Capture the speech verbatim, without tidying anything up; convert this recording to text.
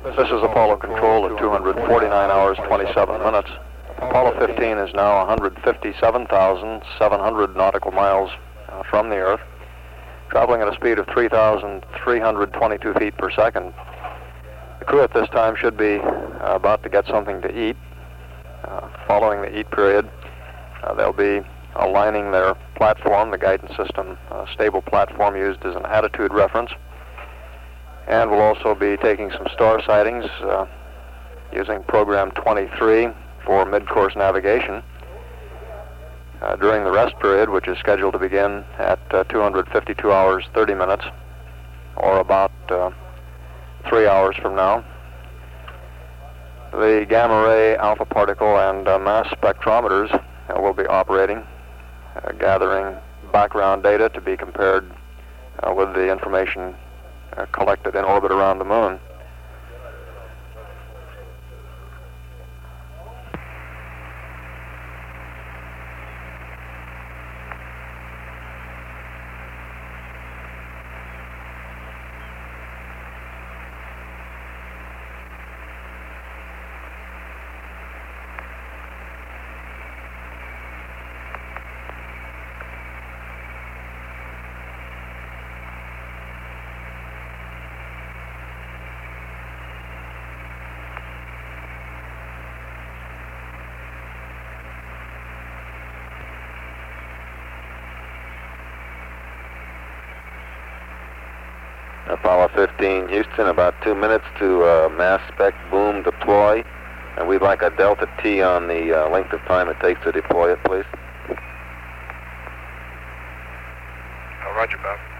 This is Apollo Control at two hundred forty-nine hours, twenty-seven minutes. Apollo fifteen is now one hundred fifty-seven thousand seven hundred nautical miles uh, from the Earth, traveling at a speed of three thousand three hundred twenty-two feet per second. The crew at this time should be uh, about to get something to eat. Uh, following the eat period, uh, they'll be aligning their platform, the guidance system uh, stable platform used as an attitude reference. And we'll also be taking some star sightings uh, using program twenty-three for mid-course navigation. Uh, during the rest period, which is scheduled to begin at uh, two hundred fifty-two hours, thirty minutes, or about uh, three hours from now, the gamma ray, alpha particle, and uh, mass spectrometers uh, will be operating, uh, gathering background data to be compared uh, with the information Uh, collected in orbit around the moon. Apollo fifteen, Houston, about two minutes to uh, mass spec boom deploy, and we'd like a delta T on the uh, length of time it takes to deploy it, please. Oh, roger, Bob.